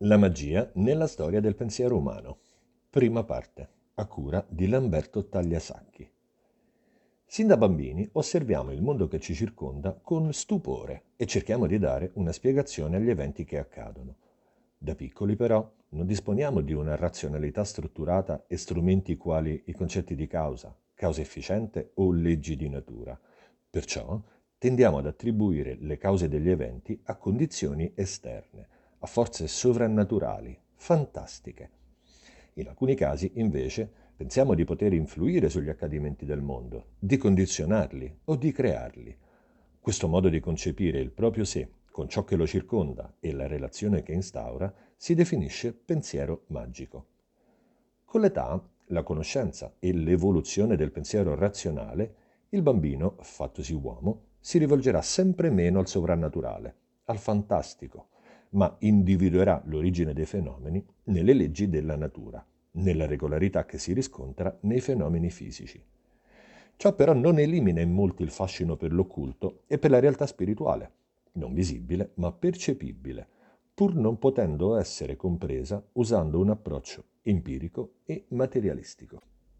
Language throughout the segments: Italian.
La magia nella storia del pensiero umano. Prima parte, a cura di Lamberto Tagliasacchi. Sin da bambini osserviamo il mondo che ci circonda con stupore e cerchiamo di dare una spiegazione agli eventi che accadono. Da piccoli però non disponiamo di una razionalità strutturata e strumenti quali i concetti di causa efficiente o leggi di natura. Perciò tendiamo ad attribuire le cause degli eventi a condizioni esterne, a forze sovrannaturali, fantastiche. In alcuni casi, invece, pensiamo di poter influire sugli accadimenti del mondo, di condizionarli o di crearli. Questo modo di concepire il proprio sé con ciò che lo circonda e la relazione che instaura si definisce pensiero magico. Con l'età, la conoscenza e l'evoluzione del pensiero razionale, il bambino, fattosi uomo, si rivolgerà sempre meno al sovrannaturale, al fantastico, ma individuerà l'origine dei fenomeni nelle leggi della natura, nella regolarità che si riscontra nei fenomeni fisici. Ciò però non elimina in molti il fascino per l'occulto e per la realtà spirituale, non visibile ma percepibile, pur non potendo essere compresa usando un approccio empirico e materialistico.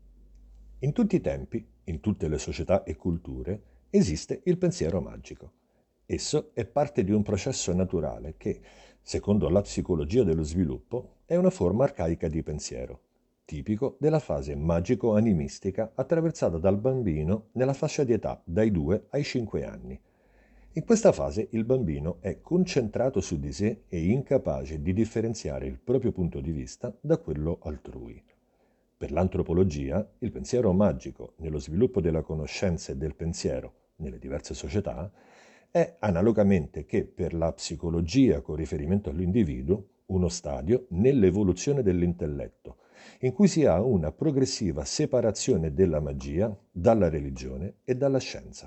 In tutti i tempi, in tutte le società e culture, esiste il pensiero magico. Esso è parte di un processo naturale che, secondo la psicologia dello sviluppo, è una forma arcaica di pensiero, tipico della fase magico-animistica attraversata dal bambino nella fascia di età dai 2 ai 5 anni. In questa fase il bambino è concentrato su di sé e incapace di differenziare il proprio punto di vista da quello altrui. Per l'antropologia, il pensiero magico nello sviluppo della conoscenza e del pensiero nelle diverse società è, analogamente che per la psicologia con riferimento all'individuo, uno stadio nell'evoluzione dell'intelletto, in cui si ha una progressiva separazione della magia dalla religione e dalla scienza.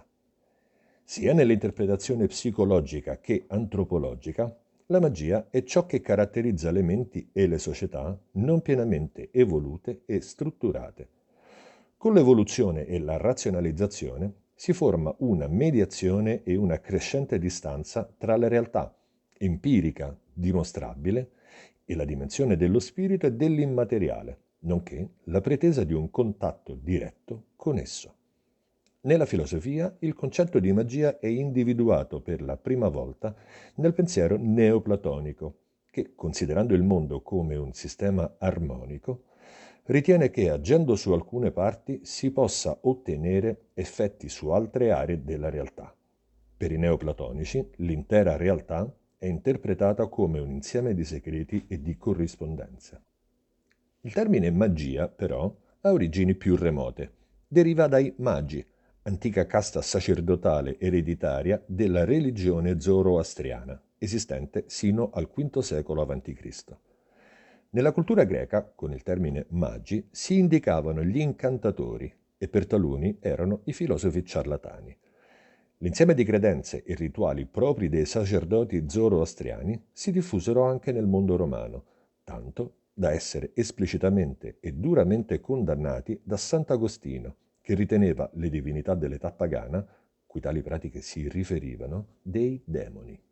Sia nell'interpretazione psicologica che antropologica, la magia è ciò che caratterizza le menti e le società non pienamente evolute e strutturate. Con l'evoluzione e la razionalizzazione si forma una mediazione e una crescente distanza tra la realtà empirica, dimostrabile, e la dimensione dello spirito e dell'immateriale, nonché la pretesa di un contatto diretto con esso. Nella filosofia, il concetto di magia è individuato per la prima volta nel pensiero neoplatonico, che, considerando il mondo come un sistema armonico, ritiene che agendo su alcune parti si possa ottenere effetti su altre aree della realtà. Per i neoplatonici, l'intera realtà è interpretata come un insieme di segreti e di corrispondenze. Il termine magia, però, ha origini più remote. Deriva dai magi, antica casta sacerdotale ereditaria della religione zoroastriana, esistente sino al V secolo a.C. Nella cultura greca, con il termine magi, si indicavano gli incantatori e per taluni erano i filosofi ciarlatani. L'insieme di credenze e rituali propri dei sacerdoti zoroastriani si diffusero anche nel mondo romano, tanto da essere esplicitamente e duramente condannati da Sant'Agostino, che riteneva le divinità dell'età pagana, cui tali pratiche si riferivano, dei demoni.